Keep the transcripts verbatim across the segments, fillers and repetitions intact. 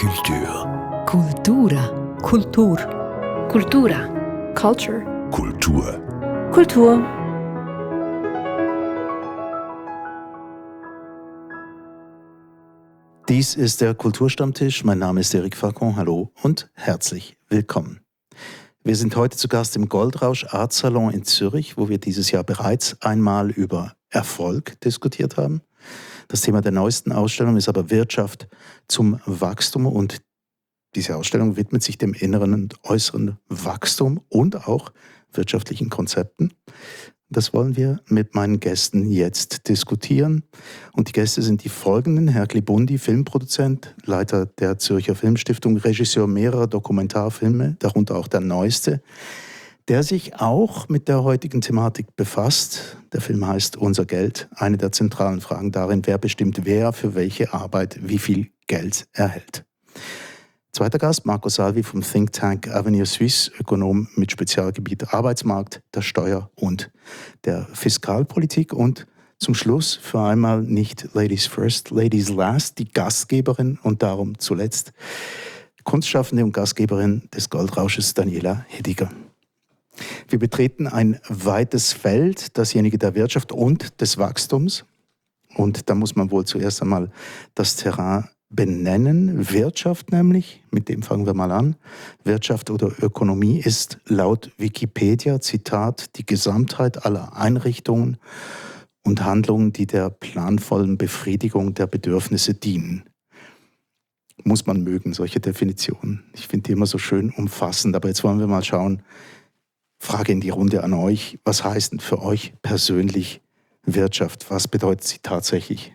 Kultur. Kultura. Kultur. Kultura. Culture. Kultur. Kultur. Dies ist der Kulturstammtisch. Mein Name ist Eric Facon. Hallo und herzlich willkommen. Wir sind heute zu Gast im Goldrausch Art Salon in Zürich, wo wir dieses Jahr bereits einmal über Erfolg diskutiert haben. Das Thema der neuesten Ausstellung ist aber Wirtschaft zum Wachstum, und diese Ausstellung widmet sich dem inneren und äußeren Wachstum und auch wirtschaftlichen Konzepten. Das wollen wir mit meinen Gästen jetzt diskutieren. Und die Gäste sind die folgenden: Herr Glibundi, Filmproduzent, Leiter der Zürcher Filmstiftung, Regisseur mehrerer Dokumentarfilme, darunter auch der neueste, der sich auch mit der heutigen Thematik befasst. Der Film heißt Unser Geld. Eine der zentralen Fragen darin: Wer bestimmt, wer für welche Arbeit wie viel Geld erhält. Zweiter Gast, Marco Salvi vom Think Tank Avenir Suisse, Ökonom mit Spezialgebiet Arbeitsmarkt, der Steuer und der Fiskalpolitik. Und zum Schluss für einmal nicht Ladies First, Ladies Last, die Gastgeberin und darum zuletzt Kunstschaffende und Gastgeberin des Goldrausches, Daniela Hediger. Wir betreten ein weites Feld, dasjenige der Wirtschaft und des Wachstums. Und da muss man wohl zuerst einmal das Terrain benennen. Wirtschaft nämlich, mit dem fangen wir mal an. Wirtschaft oder Ökonomie ist laut Wikipedia, Zitat, die Gesamtheit aller Einrichtungen und Handlungen, die der planvollen Befriedigung der Bedürfnisse dienen. Muss man mögen, solche Definitionen. Ich finde die immer so schön umfassend. Aber jetzt wollen wir mal schauen. Frage in die Runde an euch. Was heißt denn für euch persönlich Wirtschaft? Was bedeutet sie tatsächlich?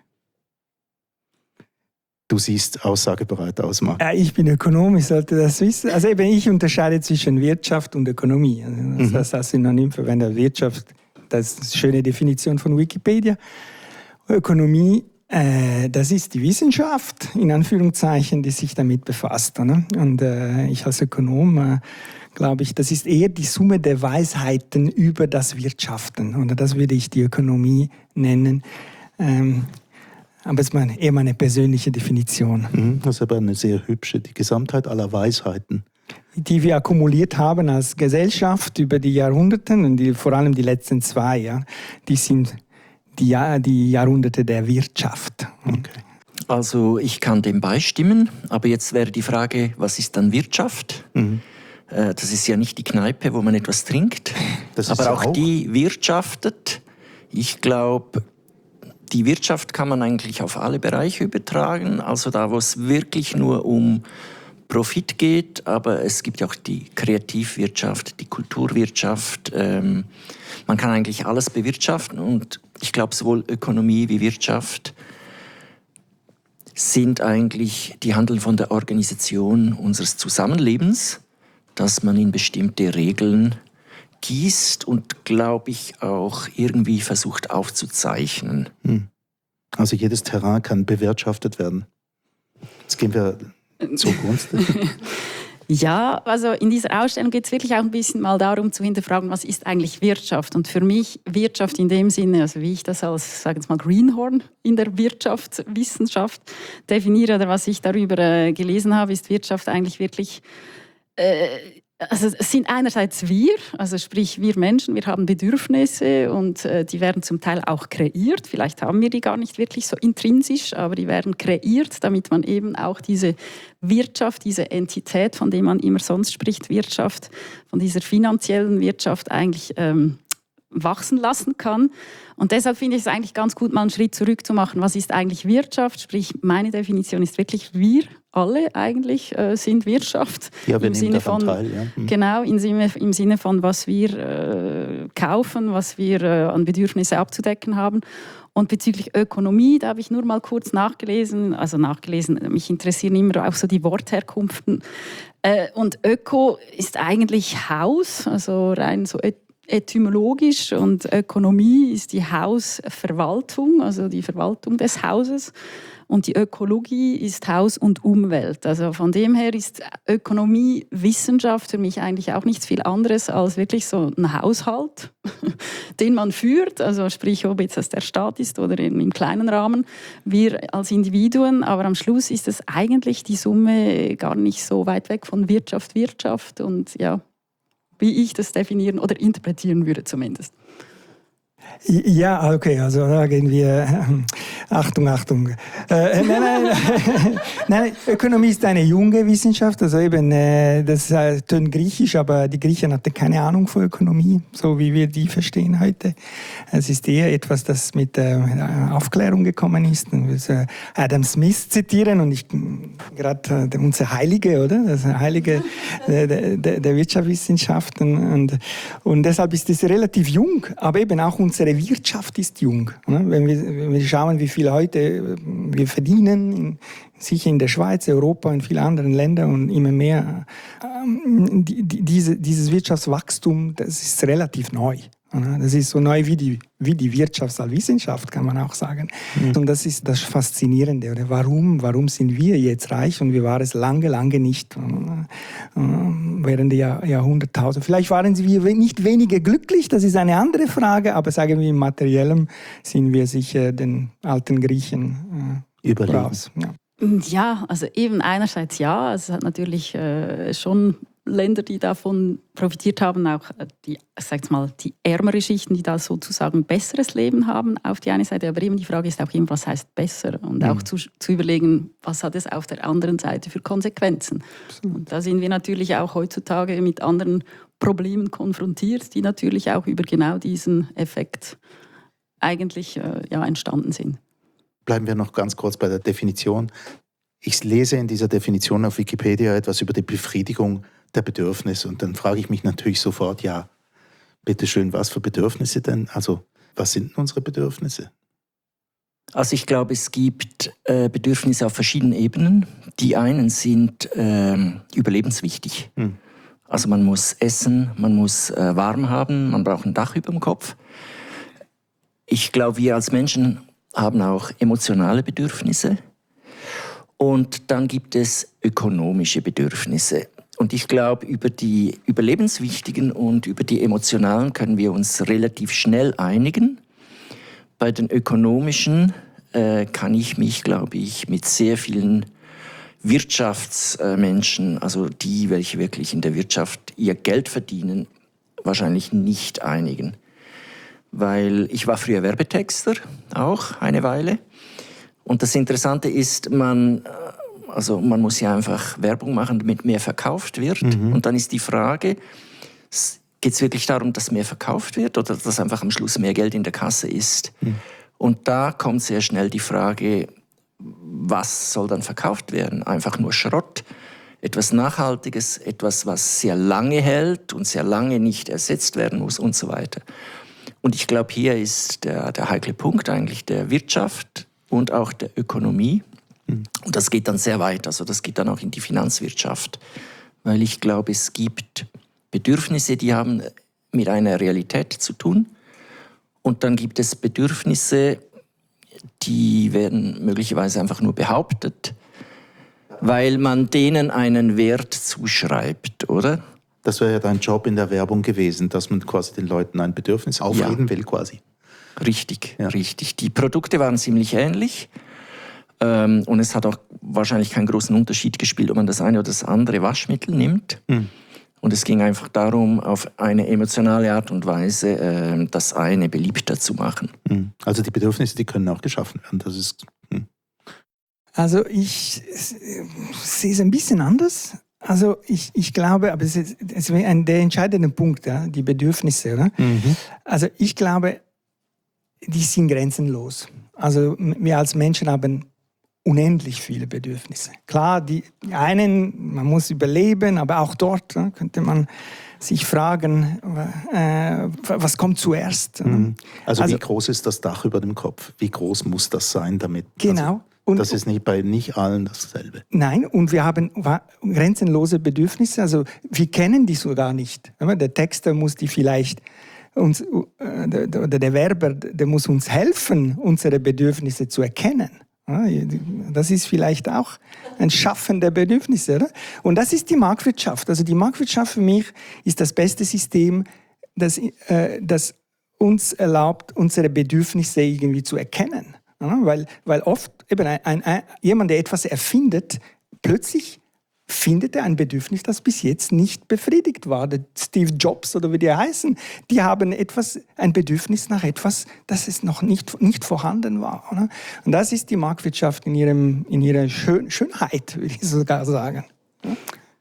Du siehst aussagebereit aus, Marc. Ja, ich bin Ökonom, ich sollte das wissen. Also eben, ich unterscheide zwischen Wirtschaft und Ökonomie. Also das Mhm. heißt, das Synonym verwende Wirtschaft, das ist eine schöne Definition von Wikipedia. Ökonomie, äh, das ist die Wissenschaft, in Anführungszeichen, die sich damit befasst. Ne? Und äh, ich als Ökonom äh, glaube ich, das ist eher die Summe der Weisheiten über das Wirtschaften. Und das würde ich die Ökonomie nennen. Ähm, Aber es ist meine, eher meine persönliche Definition. Das ist aber eine sehr hübsche, die Gesamtheit aller Weisheiten. Die wir akkumuliert haben als Gesellschaft über die Jahrhunderte, und die, vor allem die letzten zwei, ja, die sind die, Jahr, die Jahrhunderte der Wirtschaft. Okay. Also ich kann dem beistimmen, aber jetzt wäre die Frage, was ist dann Wirtschaft? Mhm. Äh, das ist ja nicht die Kneipe, wo man etwas trinkt, Das ist aber ja auch, auch die wirtschaftet. Ich glaube, die Wirtschaft kann man eigentlich auf alle Bereiche übertragen, also da, wo es wirklich nur um Profit geht, aber es gibt ja auch die Kreativwirtschaft, die Kulturwirtschaft. Ähm, man kann eigentlich alles bewirtschaften, und ich glaube, sowohl Ökonomie wie Wirtschaft sind eigentlich, die handeln von der Organisation unseres Zusammenlebens, dass man in bestimmte Regeln gießt und, glaube ich, auch irgendwie versucht aufzuzeichnen. Also jedes Terrain kann bewirtschaftet werden. Jetzt gehen wir zur Kunst. Ja, also in dieser Ausstellung geht es wirklich auch ein bisschen mal darum zu hinterfragen, was ist eigentlich Wirtschaft? Und für mich Wirtschaft in dem Sinne, also wie ich das als, sagen wir mal, Greenhorn in der Wirtschaftswissenschaft definiere oder was ich darüber äh, gelesen habe, ist Wirtschaft eigentlich wirklich äh, Also es sind einerseits wir, also sprich wir Menschen, wir haben Bedürfnisse, und äh, die werden zum Teil auch kreiert. Vielleicht haben wir die gar nicht wirklich so intrinsisch, aber die werden kreiert, damit man eben auch diese Wirtschaft, diese Entität, von der man immer sonst spricht, Wirtschaft, von dieser finanziellen Wirtschaft eigentlich ähm, wachsen lassen kann. Und deshalb finde ich es eigentlich ganz gut, mal einen Schritt zurück zu machen. Was ist eigentlich Wirtschaft? Sprich, meine Definition ist wirklich, wir alle eigentlich äh, sind Wirtschaft. Ja, wir im nehmen Sinne daran von, teil. Ja. Hm. Genau, im Sinne, im Sinne von, was wir äh, kaufen, was wir äh, an Bedürfnisse abzudecken haben. Und bezüglich Ökonomie, da habe ich nur mal kurz nachgelesen, also nachgelesen, mich interessieren immer auch so die Wortherkünften. Äh, und Öko ist eigentlich Haus, also rein so etymologisch und Ökonomie ist die Hausverwaltung, also die Verwaltung des Hauses. Und die Ökologie ist Haus und Umwelt. Also von dem her ist Ökonomie, Wissenschaft für mich eigentlich auch nichts viel anderes als wirklich so ein Haushalt, den man führt. Also sprich, ob jetzt das der Staat ist oder im kleinen Rahmen, wir als Individuen. Aber am Schluss ist es eigentlich die Summe gar nicht so weit weg von Wirtschaft, Wirtschaft und ja, wie ich das definieren oder interpretieren würde zumindest. Ja, okay, also da gehen wir. Äh, Achtung, Achtung. Äh, nein, nein, nein, Ökonomie ist eine junge Wissenschaft, also eben, äh, das äh, tönt griechisch, aber die Griechen hatten keine Ahnung von Ökonomie, so wie wir die verstehen heute. Es ist eher etwas, das mit der äh, Aufklärung gekommen ist. Und wir äh, Adam Smith zitieren und ich gerade äh, unser Heilige, oder? Das Heilige äh, der, der, der Wirtschaftswissenschaften und, und deshalb ist es relativ jung, aber eben auch unsere Wirtschaft ist jung. Wenn wir, wenn wir schauen, wie viel heute wir verdienen, sicher in der Schweiz, Europa, in vielen anderen Ländern und immer mehr, die, die, diese, dieses Wirtschaftswachstum, das ist relativ neu. Das ist so neu wie die, wie die Wirtschaft als Wissenschaft, kann man auch sagen. Mhm. Und das ist das Faszinierende. Oder warum, warum sind wir jetzt reich und wir waren es lange, lange nicht während der Jahrhunderttausend. Vielleicht waren wir nicht weniger glücklich, das ist eine andere Frage, aber sagen wir im Materiellen sind wir sicher den alten Griechen äh, voraus. Ja. Ja, also eben einerseits ja, es hat natürlich äh, schon Länder, die davon profitiert haben, auch die, sag's mal, die ärmere Schichten, die da sozusagen besseres Leben haben auf die eine Seite. Aber eben die Frage ist auch immer, was heißt besser? Und mhm. auch zu, zu überlegen, was hat es auf der anderen Seite für Konsequenzen? Absolut. Und da sind wir natürlich auch heutzutage mit anderen Problemen konfrontiert, die natürlich auch über genau diesen Effekt eigentlich äh, ja, entstanden sind. Bleiben wir noch ganz kurz bei der Definition. Ich lese in dieser Definition auf Wikipedia etwas über die Befriedigung der Bedürfnisse. Und dann frage ich mich natürlich sofort, ja, bitteschön, was für Bedürfnisse denn? Also, was sind unsere Bedürfnisse? Also ich glaube, es gibt äh, Bedürfnisse auf verschiedenen Ebenen. Die einen sind äh, überlebenswichtig. Hm. Also man muss essen, man muss äh, warm haben, man braucht ein Dach über dem Kopf. Ich glaube, wir als Menschen haben auch emotionale Bedürfnisse. Und dann gibt es ökonomische Bedürfnisse. Und ich glaube, über die überlebenswichtigen und über die emotionalen können wir uns relativ schnell einigen. Bei den ökonomischen äh, kann ich mich, glaube ich, mit sehr vielen Wirtschaftsmenschen, also die, welche wirklich in der Wirtschaft ihr Geld verdienen, wahrscheinlich nicht einigen. Weil ich war früher Werbetexter, auch eine Weile. Und das Interessante ist, man... Also man muss ja einfach Werbung machen, damit mehr verkauft wird. Mhm. Und dann ist die Frage, geht es wirklich darum, dass mehr verkauft wird oder dass einfach am Schluss mehr Geld in der Kasse ist? Mhm. Und da kommt sehr schnell die Frage, was soll dann verkauft werden? Einfach nur Schrott, etwas Nachhaltiges, etwas, was sehr lange hält und sehr lange nicht ersetzt werden muss und so weiter. Und ich glaube, hier ist der, der heikle Punkt eigentlich der Wirtschaft und auch der Ökonomie. Und das geht dann sehr weit, also das geht dann auch in die Finanzwirtschaft, weil ich glaube, es gibt Bedürfnisse, die haben mit einer Realität zu tun und dann gibt es Bedürfnisse, die werden möglicherweise einfach nur behauptet, weil man denen einen Wert zuschreibt, oder? Das wäre ja dein Job in der Werbung gewesen, dass man quasi den Leuten ein Bedürfnis aufreden ja. will quasi. Richtig, ja. richtig. Die Produkte waren ziemlich ähnlich. Ähm, und es hat auch wahrscheinlich keinen großen Unterschied gespielt, ob man das eine oder das andere Waschmittel nimmt. Mhm. Und es ging einfach darum, auf eine emotionale Art und Weise äh, das eine beliebter zu machen. Mhm. Also die Bedürfnisse, die können auch geschaffen werden. Das ist, mhm. Also ich sehe es ein bisschen anders. Also ich, ich glaube, aber es ist, es ist ein, der entscheidende Punkt, ja, die Bedürfnisse. Oder? Mhm. Also ich glaube, die sind grenzenlos. Also wir als Menschen haben unendlich viele Bedürfnisse. Klar, die einen, man muss überleben, aber auch dort ne, könnte man sich fragen, äh, was kommt zuerst? Mhm. Also, also wie groß ist das Dach über dem Kopf? Wie groß muss das sein, damit? Genau. Also, und, das ist nicht bei nicht allen dasselbe. Nein, und wir haben grenzenlose Bedürfnisse. Also wir kennen die sogar nicht. Der Texter muss die vielleicht uns, äh, der, der Werber, der muss uns helfen, unsere Bedürfnisse zu erkennen. Das ist vielleicht auch ein Schaffen der Bedürfnisse, oder? Und das ist die Marktwirtschaft. Also die Marktwirtschaft für mich ist das beste System, das, äh, das uns erlaubt, unsere Bedürfnisse irgendwie zu erkennen. Ja, weil, weil oft eben ein, ein, ein, jemand, der etwas erfindet, plötzlich findet er ein Bedürfnis, das bis jetzt nicht befriedigt war. Der Steve Jobs oder wie die heißen, die haben etwas, ein Bedürfnis nach etwas, das es noch nicht, nicht vorhanden war. Oder? Und das ist die Marktwirtschaft in, ihrem, in ihrer Schön, Schönheit, würde ich sogar sagen. Ja?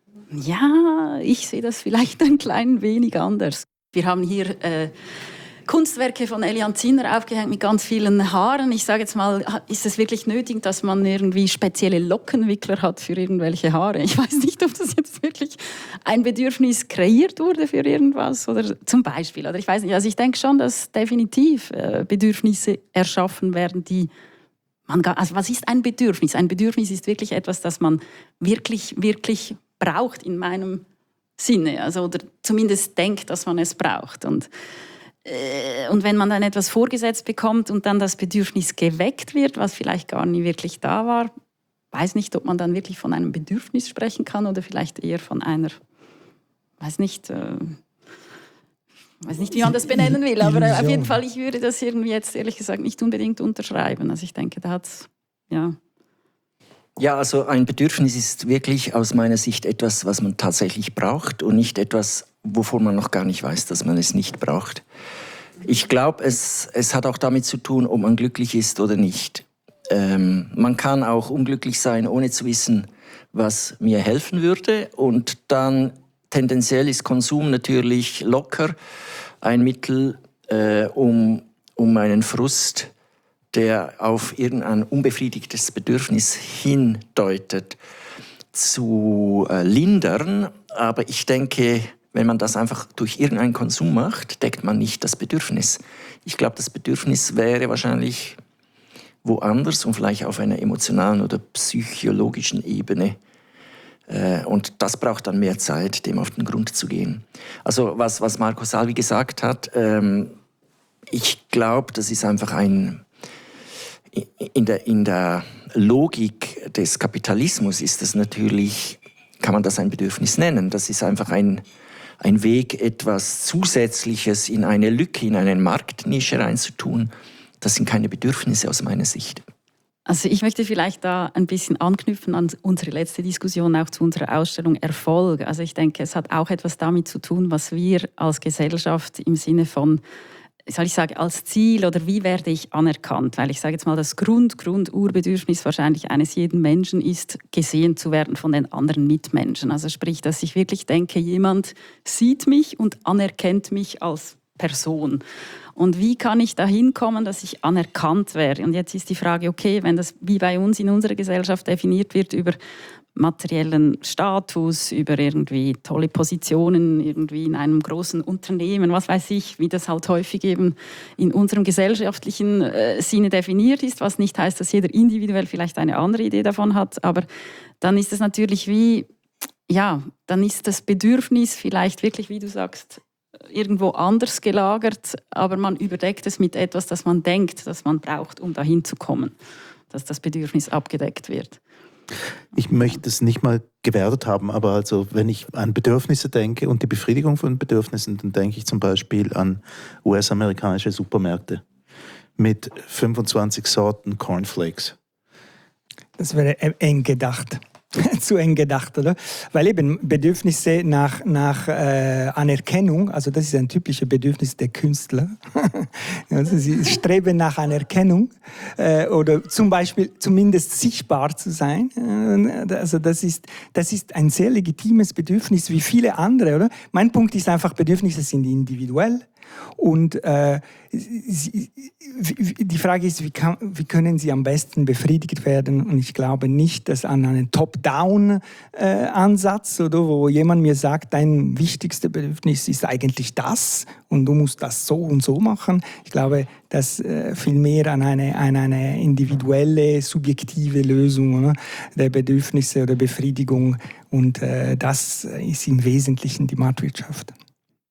Ja, ich sehe das vielleicht ein klein wenig anders. Wir haben hier äh, Kunstwerke von Elian Zinner aufgehängt mit ganz vielen Haaren. Ich sage jetzt mal, ist es wirklich nötig, dass man irgendwie spezielle Lockenwickler hat für irgendwelche Haare? Ich weiß nicht, ob das jetzt wirklich ein Bedürfnis kreiert wurde für irgendwas oder zum Beispiel. Oder ich weiß nicht. Also ich denke schon, dass definitiv äh, Bedürfnisse erschaffen werden, die man gar, also was ist ein Bedürfnis? Ein Bedürfnis ist wirklich etwas, das man wirklich, wirklich braucht in meinem Sinne, also oder zumindest denkt, dass man es braucht. Und Und wenn man dann etwas vorgesetzt bekommt und dann das Bedürfnis geweckt wird, was vielleicht gar nie wirklich da war, weiß nicht, ob man dann wirklich von einem Bedürfnis sprechen kann oder vielleicht eher von einer, weiß nicht, äh, weiß nicht, wie man das benennen will, aber auf jeden Fall, ich würde das irgendwie jetzt ehrlich gesagt nicht unbedingt unterschreiben. Also ich denke, da hat's, ja. Ja, also ein Bedürfnis ist wirklich aus meiner Sicht etwas, was man tatsächlich braucht und nicht etwas, wovon man noch gar nicht weiß, dass man es nicht braucht. Ich glaube, es, es hat auch damit zu tun, ob man glücklich ist oder nicht. Ähm, man kann auch unglücklich sein, ohne zu wissen, was mir helfen würde. Und dann tendenziell ist Konsum natürlich locker ein Mittel, äh, um, um meinen Frust, der auf irgendein unbefriedigtes Bedürfnis hindeutet, zu äh, lindern. Aber ich denke, wenn man das einfach durch irgendeinen Konsum macht, deckt man nicht das Bedürfnis. Ich glaube, das Bedürfnis wäre wahrscheinlich woanders und vielleicht auf einer emotionalen oder psychologischen Ebene. Und das braucht dann mehr Zeit, dem auf den Grund zu gehen. Also was, was Marco Salvi gesagt hat, ähm, ich glaube, das ist einfach ein... In der, in der Logik des Kapitalismus ist das natürlich, kann man das ein Bedürfnis nennen. Das ist einfach ein, ein Weg, etwas Zusätzliches in eine Lücke, in eine Marktnische reinzutun. Das sind keine Bedürfnisse aus meiner Sicht. Also ich möchte vielleicht da ein bisschen anknüpfen an unsere letzte Diskussion, auch zu unserer Ausstellung Erfolg. Also ich denke, es hat auch etwas damit zu tun, was wir als Gesellschaft im Sinne von, soll ich sagen, als Ziel oder wie werde ich anerkannt? Weil ich sage jetzt mal, das Grund, Grund-Urbedürfnis wahrscheinlich eines jeden Menschen ist, gesehen zu werden von den anderen Mitmenschen. Also sprich, dass ich wirklich denke, jemand sieht mich und anerkennt mich als Person. Und wie kann ich dahin kommen, dass ich anerkannt werde? Und jetzt ist die Frage, okay, wenn das wie bei uns in unserer Gesellschaft definiert wird über materiellen Status, über irgendwie tolle Positionen irgendwie in einem großen Unternehmen, was weiß ich, wie das halt häufig eben in unserem gesellschaftlichen äh, Sinne definiert ist, was nicht heißt, dass jeder individuell vielleicht eine andere Idee davon hat, aber dann ist es natürlich wie, ja, dann ist das Bedürfnis vielleicht wirklich, wie du sagst, irgendwo anders gelagert, aber man überdeckt es mit etwas, das man denkt, das man braucht, um dahin zu kommen, dass das Bedürfnis abgedeckt wird. Ich möchte es nicht mal gewertet haben, aber also wenn ich an Bedürfnisse denke und die Befriedigung von Bedürfnissen, dann denke ich zum Beispiel an U S-amerikanische Supermärkte mit fünfundzwanzig Sorten Cornflakes. Das wäre eng gedacht. Zu eng gedacht, oder? Weil eben Bedürfnisse nach, nach äh, Anerkennung, also das ist ein typisches Bedürfnis der Künstler, also sie streben nach Anerkennung äh, oder zum Beispiel zumindest sichtbar zu sein. Also das ist, das ist ein sehr legitimes Bedürfnis wie viele andere, oder? Mein Punkt ist einfach, Bedürfnisse sind individuell. Und äh, die Frage ist, wie, kann, wie können sie am besten befriedigt werden? Und ich glaube nicht, dass an einen Top-Down-Ansatz, äh, oder wo jemand mir sagt, dein wichtigstes Bedürfnis ist eigentlich das und du musst das so und so machen. Ich glaube, dass äh, vielmehr an eine, an eine individuelle, subjektive Lösung, oder, der Bedürfnisse oder Befriedigung. Und äh, das ist im Wesentlichen die Marktwirtschaft.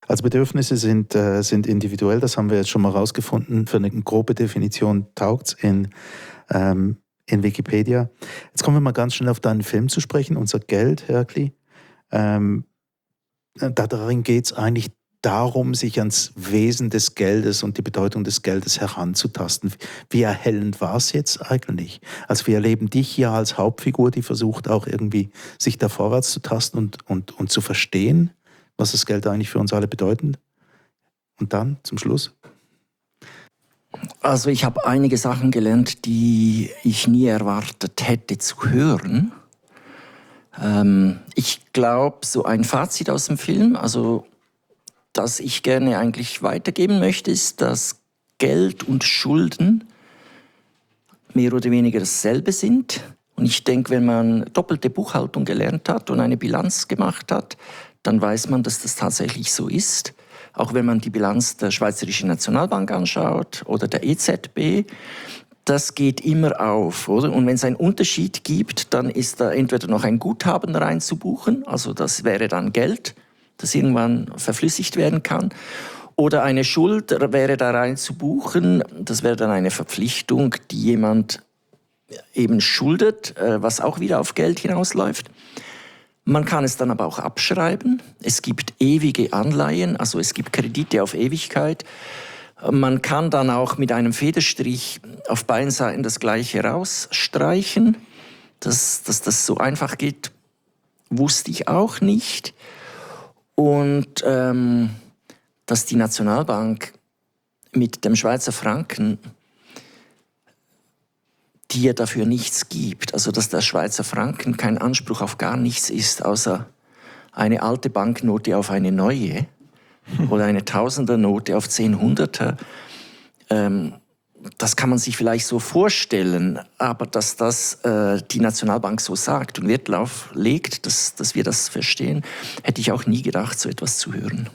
Also Bedürfnisse sind, äh, sind individuell, das haben wir jetzt schon mal rausgefunden. Für eine grobe Definition taugt es in, ähm, in Wikipedia. Jetzt kommen wir mal ganz schnell auf deinen Film zu sprechen, Unser Geld, Herkli. Ähm, da, darin geht es eigentlich darum, sich ans Wesen des Geldes und die Bedeutung des Geldes heranzutasten. Wie erhellend war es jetzt eigentlich? Also wir erleben dich ja als Hauptfigur, die versucht auch irgendwie, sich da vorwärts zu tasten und, und, und zu verstehen, was das Geld eigentlich für uns alle bedeutet. Und dann zum Schluss? Also ich habe einige Sachen gelernt, die ich nie erwartet hätte zu hören. Ähm, ich glaube, so ein Fazit aus dem Film, also das ich gerne eigentlich weitergeben möchte, ist, dass Geld und Schulden mehr oder weniger dasselbe sind. Und ich denke, wenn man doppelte Buchhaltung gelernt hat und eine Bilanz gemacht hat, dann weiß man, dass das tatsächlich so ist. Auch wenn man die Bilanz der Schweizerischen Nationalbank anschaut oder der E Z B, das geht immer auf, oder? Und wenn es einen Unterschied gibt, dann ist da entweder noch ein Guthaben reinzubuchen, also das wäre dann Geld, das irgendwann verflüssigt werden kann. Oder eine Schuld wäre da rein zu buchen, das wäre dann eine Verpflichtung, die jemand eben schuldet, was auch wieder auf Geld hinausläuft. Man kann es dann aber auch abschreiben. Es gibt ewige Anleihen, also es gibt Kredite auf Ewigkeit. Man kann dann auch mit einem Federstrich auf beiden Seiten das Gleiche rausstreichen. Dass, dass das so einfach geht, wusste ich auch nicht. Und ähm, dass die Nationalbank mit dem Schweizer Franken dir dafür nichts gibt, also dass der Schweizer Franken kein Anspruch auf gar nichts ist, außer eine alte Banknote auf eine neue oder eine Tausendernote auf zehn Hunderter. Ähm, das kann man sich vielleicht so vorstellen, aber dass das äh, die Nationalbank so sagt und Wert darauf legt, dass, dass wir das verstehen, hätte ich auch nie gedacht, so etwas zu hören.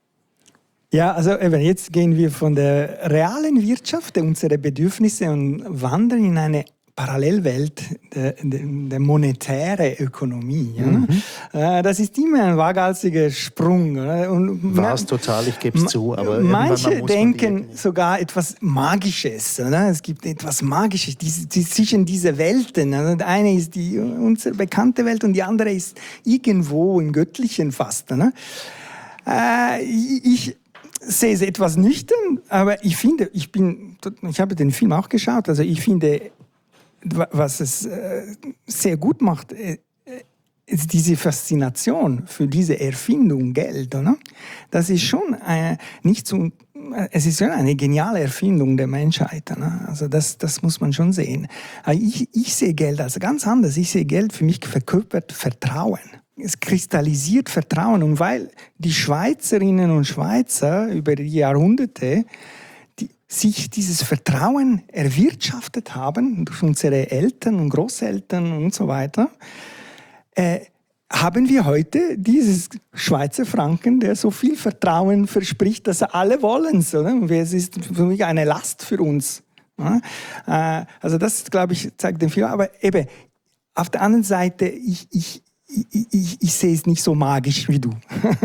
Ja, also eben jetzt gehen wir von der realen Wirtschaft, unsere Bedürfnisse und wandern in eine Parallelwelt der, der, der monetären Ökonomie. Mhm. Ja? Das ist immer ein waghalsiger Sprung. War es total, ich gebe es zu. Aber manche denken sogar etwas Magisches. Oder? Es gibt etwas Magisches die, die, zwischen diesen Welten. Die eine ist die, unsere bekannte Welt und die andere ist irgendwo im Göttlichen fast. Oder? Äh, ich sehe es etwas nüchtern, aber ich finde, ich bin, ich habe den Film auch geschaut, also ich finde, was es äh, sehr gut macht, äh, ist diese Faszination für diese Erfindung Geld, oder? Das ist schon äh, nicht so, es ist schon eine geniale Erfindung der Menschheit, oder? Also das, das muss man schon sehen. Aber ich, ich sehe Geld als ganz anders. Ich sehe Geld für mich verkörpert Vertrauen. Es kristallisiert Vertrauen. Und weil die Schweizerinnen und Schweizer über die Jahrhunderte die, sich dieses Vertrauen erwirtschaftet haben, durch unsere Eltern und Großeltern und so weiter, äh, haben wir heute dieses Schweizer Franken, der so viel Vertrauen verspricht, dass alle wollen es. Es ist für mich eine Last für uns. Ja? Äh, also das, glaube ich, zeigt den Film. Aber eben, auf der anderen Seite, ich, ich Ich, ich, ich sehe es nicht so magisch wie du.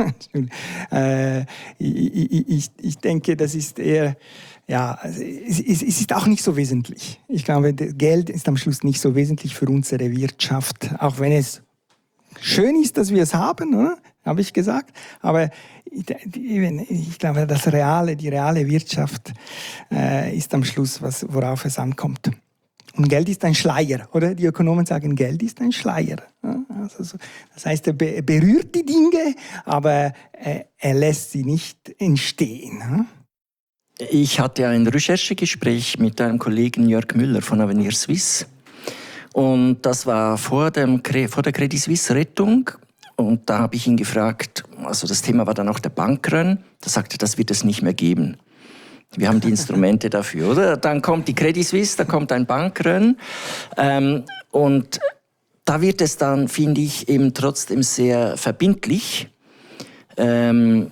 äh, ich, ich, ich denke, das ist eher, ja, es, es ist auch nicht so wesentlich. Ich glaube, Geld ist am Schluss nicht so wesentlich für unsere Wirtschaft, auch wenn es schön ist, dass wir es haben, oder? Habe ich gesagt. Aber ich, ich glaube, das reale, die reale Wirtschaft äh, ist am Schluss, was, worauf es ankommt. Und Geld ist ein Schleier, oder? Die Ökonomen sagen, Geld ist ein Schleier. Also, das heißt, er berührt die Dinge, aber er lässt sie nicht entstehen. Ich hatte ein Recherchegespräch mit einem Kollegen Jörg Müller von Avenir Suisse. Und das war vor, dem, vor der Credit Suisse Rettung. Und da habe ich ihn gefragt, also das Thema war dann auch der Bankrun. Da sagte er, das wird es nicht mehr geben. Wir haben die Instrumente dafür, oder? Dann kommt die Credit Suisse, da kommt ein Bankrun. Ähm, und da wird es dann, finde ich, eben trotzdem sehr verbindlich. Ähm,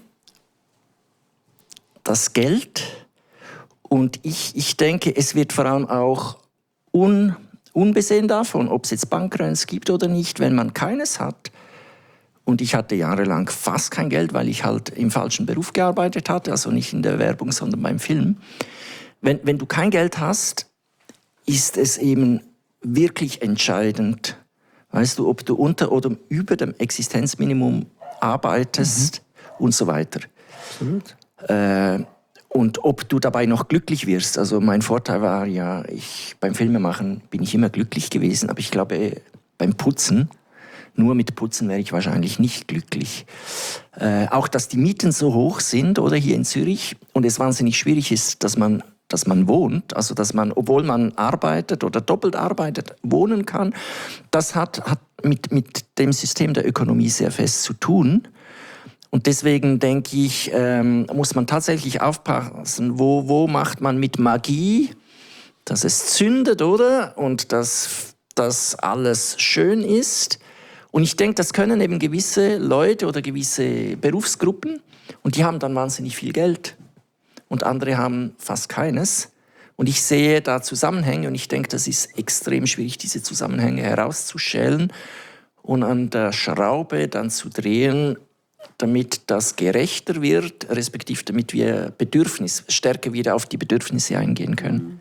das Geld. Und ich, ich denke, es wird vor allem auch un, unbesehen davon, ob es jetzt Bankruns gibt oder nicht, wenn man keines hat Und ich hatte jahrelang fast kein Geld, weil ich halt im falschen Beruf gearbeitet hatte, also nicht in der Werbung, sondern beim Film. Wenn, wenn du kein Geld hast, ist es eben wirklich entscheidend, weißt du, ob du unter oder über dem Existenzminimum arbeitest mhm. und so weiter. Absolut. Äh, und ob du dabei noch glücklich wirst. Also mein Vorteil war ja, ich, beim Filmemachen bin ich immer glücklich gewesen, aber ich glaube, beim Putzen, nur mit Putzen wäre ich wahrscheinlich nicht glücklich. Äh, auch, dass die Mieten so hoch sind, oder hier in Zürich, und es wahnsinnig schwierig ist, dass man, dass man wohnt, also dass man, obwohl man arbeitet oder doppelt arbeitet, wohnen kann, das hat, hat mit, mit dem System der Ökonomie sehr fest zu tun. Und deswegen denke ich, ähm, muss man tatsächlich aufpassen, wo, wo macht man mit Magie, dass es zündet, oder? Und dass, dass alles schön ist. Und ich denke, das können eben gewisse Leute oder gewisse Berufsgruppen, und die haben dann wahnsinnig viel Geld und andere haben fast keines. Und ich sehe da Zusammenhänge und ich denke, das ist extrem schwierig, diese Zusammenhänge herauszustellen und an der Schraube dann zu drehen, damit das gerechter wird, respektive damit wir Bedürfnis, stärker wieder auf die Bedürfnisse eingehen können.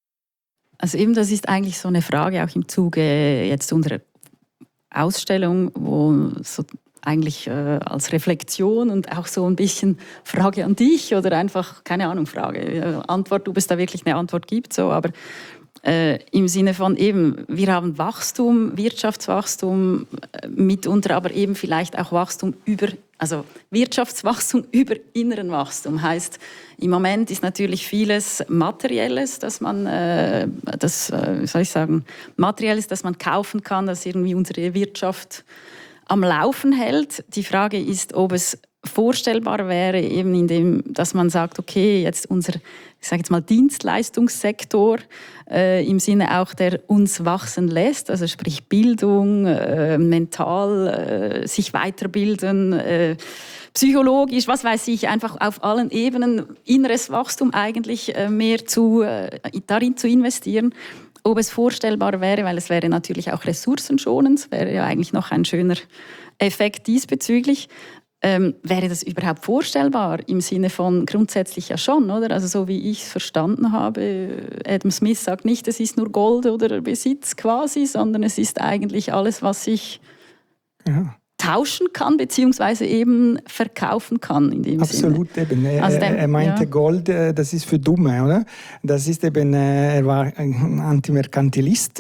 Also eben, das ist eigentlich so eine Frage auch im Zuge jetzt unserer Ausstellung, wo so eigentlich äh, als Reflexion und auch so ein bisschen Frage an dich oder einfach, keine Ahnung, Frage, äh, Antwort, ob es da wirklich eine Antwort gibt, so, aber äh, im Sinne von eben, wir haben Wachstum, Wirtschaftswachstum, äh, mitunter aber eben vielleicht auch Wachstum über, also Wirtschaftswachstum über inneren Wachstum. Heißt, im Moment ist natürlich vieles Materielles, dass man, äh, das, äh, wie soll ich sagen, Materielles, das man kaufen kann, das irgendwie unsere Wirtschaft am Laufen hält. Die Frage ist, ob es vorstellbar wäre, eben in dem, dass man sagt, okay, jetzt unser, ich sage jetzt mal Dienstleistungssektor äh, im Sinne auch, der uns wachsen lässt, also sprich Bildung, äh, mental, äh, sich weiterbilden, äh, psychologisch, was weiß ich, einfach auf allen Ebenen inneres Wachstum eigentlich äh, mehr zu, äh, darin zu investieren. Ob es vorstellbar wäre, weil es wäre natürlich auch ressourcenschonend, es wäre ja eigentlich noch ein schöner Effekt diesbezüglich. Ähm, wäre das überhaupt vorstellbar? Im Sinne von grundsätzlich ja schon, oder? Also so wie ich es verstanden habe, Adam Smith sagt nicht, es ist nur Gold oder Besitz quasi, sondern es ist eigentlich alles, was ich ja. tauschen kann, beziehungsweise eben verkaufen kann in dem Absolut, Sinne. Eben. Er, also dem, er meinte, ja. Gold, das ist für Dumme, oder? Das ist eben, er war ein Antimerkantilist.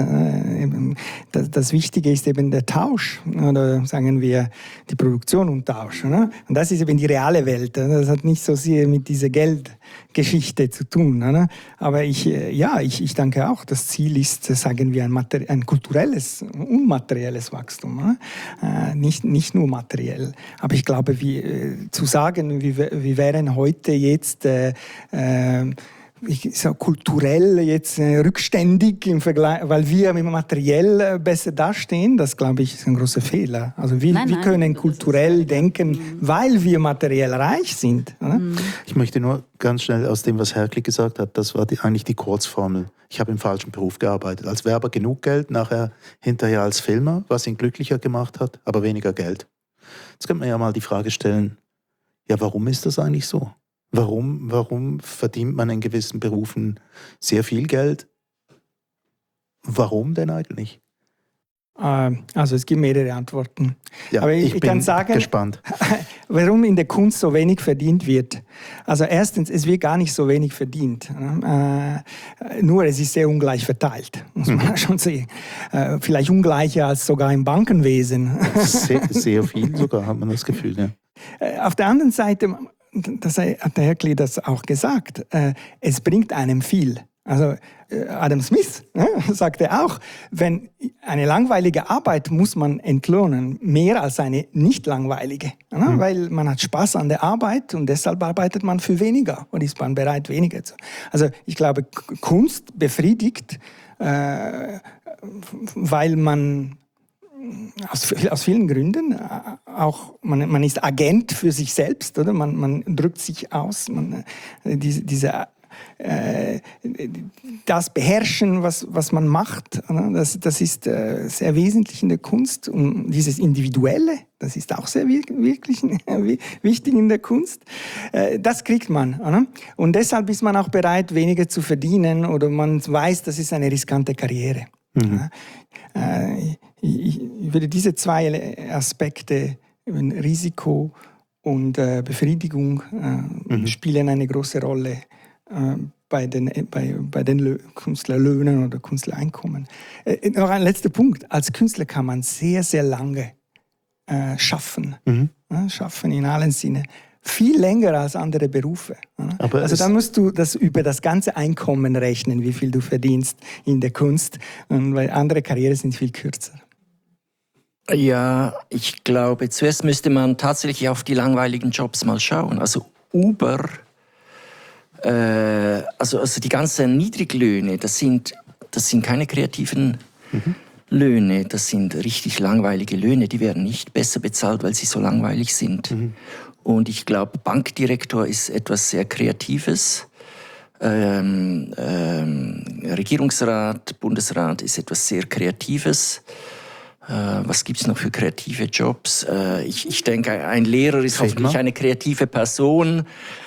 Das, das Wichtige ist eben der Tausch, oder sagen wir die Produktion und Tausch. Oder? Und das ist eben die reale Welt. Das hat nicht so sehr mit dieser Geldgeschichte zu tun. Oder? Aber ich, ja, ich, ich denke auch, das Ziel ist, sagen wir, ein, Materi- ein kulturelles, unmaterielles Wachstum. Oder? Nicht Nicht nur materiell. Aber ich glaube, wie, äh, zu sagen, wir, wir wären heute jetzt äh, äh, ich, so kulturell jetzt äh, rückständig im Vergleich, weil wir materiell äh, besser dastehen, das glaube ich ist ein großer Fehler. Also wir, nein, wir nein, können kulturell ist, denken, mhm. weil wir materiell reich sind. Mhm. Ich möchte nur ganz schnell aus dem, was Herkli gesagt hat, das war die, eigentlich die Kurzformel. Ich habe im falschen Beruf gearbeitet. Als Werber genug Geld, nachher hinterher als Filmer, was ihn glücklicher gemacht hat, aber weniger Geld. Jetzt könnte man ja mal die Frage stellen, ja, warum ist das eigentlich so? Warum, warum verdient man in gewissen Berufen sehr viel Geld? Warum denn eigentlich? Also es gibt mehrere Antworten. Ja, aber ich, ich ich bin kann sagen, gespannt. Warum in der Kunst so wenig verdient wird. Also erstens, es wird gar nicht so wenig verdient. Äh, nur es ist sehr ungleich verteilt, muss man mhm. schon sehen. Äh, vielleicht ungleicher als sogar im Bankenwesen. Sehr, sehr viel sogar, hat man das Gefühl. Ja. Äh, auf der anderen Seite, das hat der Herr Klee das auch gesagt, äh, es bringt einem viel. Also Adam Smith ne, sagte auch, wenn eine langweilige Arbeit muss man entlohnen, mehr als eine nicht langweilige. Ne, mhm. Weil man hat Spaß an der Arbeit und deshalb arbeitet man für weniger und ist man bereit, weniger zu. Also ich glaube, Kunst befriedigt, äh, weil man Aus, aus vielen Gründen, auch man, man ist Agent für sich selbst, oder? Man, man drückt sich aus, man, diese, diese äh, das beherrschen, was, was man macht. Das, das ist äh, sehr wesentlich in der Kunst. Und dieses Individuelle, das ist auch sehr wirklich wichtig in der Kunst. Äh, das kriegt man. Oder? Und deshalb ist man auch bereit, weniger zu verdienen oder man weiß, das ist eine riskante Karriere. Mhm. Äh, ich, ich würde diese zwei Aspekte, Risiko und äh, Befriedigung, äh, mhm. spielen eine große Rolle äh, bei den, bei, bei den Lö- Künstlerlöhnen oder Künstlereinkommen. Äh, noch ein letzter Punkt. Als Künstler kann man sehr, sehr lange äh, schaffen. Mhm. Äh, schaffen in allen Sinne. Viel länger als andere Berufe. Aber also dann musst du das über das ganze Einkommen rechnen, wie viel du verdienst in der Kunst, weil andere Karrieren sind viel kürzer. Ja, ich glaube, zuerst müsste man tatsächlich auf die langweiligen Jobs mal schauen. Also Uber, äh, also, also die ganzen Niedriglöhne, das sind, das sind keine kreativen mhm. Löhne, das sind richtig langweilige Löhne, die werden nicht besser bezahlt, weil sie so langweilig sind. Mhm. Und ich glaube, Bankdirektor ist etwas sehr Kreatives. Ähm, ähm, Regierungsrat, Bundesrat ist etwas sehr Kreatives. Äh, was gibt es noch für kreative Jobs? Äh, ich, ich denke, ein Lehrer ist hoffentlich eine kreative Person.